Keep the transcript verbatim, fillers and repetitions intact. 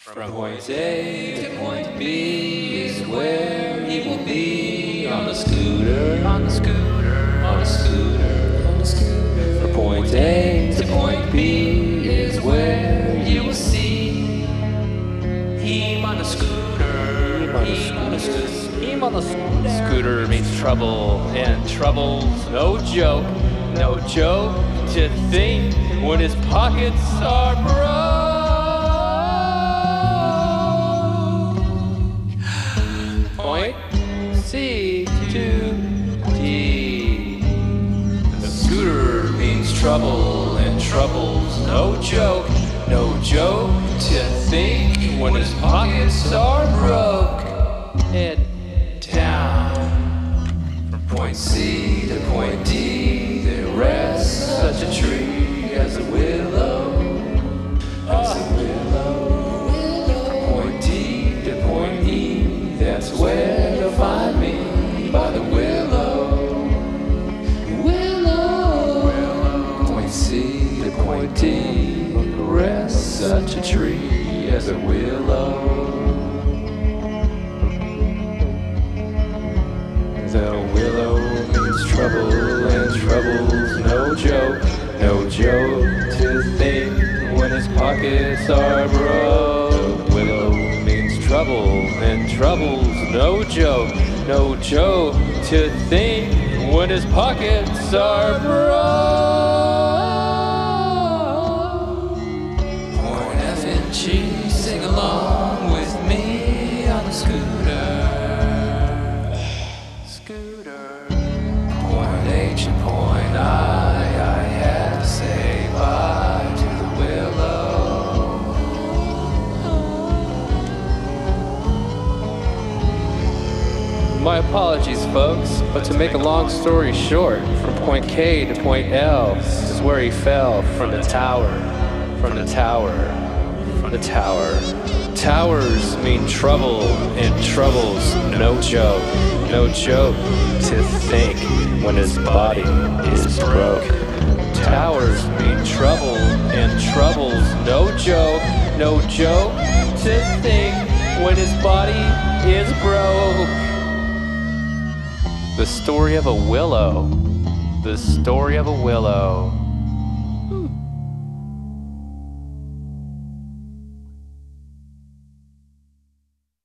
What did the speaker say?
From point A to point B is where he will be on a scooter, on a scooter, on a scooter, on a scooter. From point A to point B is where you will see him on a scooter, him on a scooter, him on a scooter. Scooter means trouble, and trouble's no joke, no joke to think when his pockets are broke. Point C to D. The scooter means trouble, and trouble's no joke, no joke to think when his pockets are broke. Head down. From point C to point D, there rests such a tree as a willow, as a willow. From point D to point E, that's where you'll find me, by the willow, willow. Willow. Point C to point D, rests such a tree as a willow. The willow means trouble, and trouble's no joke, no joke to think when his pockets are broke. The willow means trouble, and trouble's no joke, no joke to think when his pockets are broke. Point F and G, sing along with me on the scooter. Scooter. Point H and point I, I had to say bye to the willow. My apologies, folks, but to make a long story short, from point K to point L is where he fell from the tower, from the tower, from the tower. Towers mean trouble, and trouble's no joke, no joke to think when his body is broke. Towers mean trouble, and trouble's no joke, no joke to think when his body is broke. The story of a willow, the story of a willow.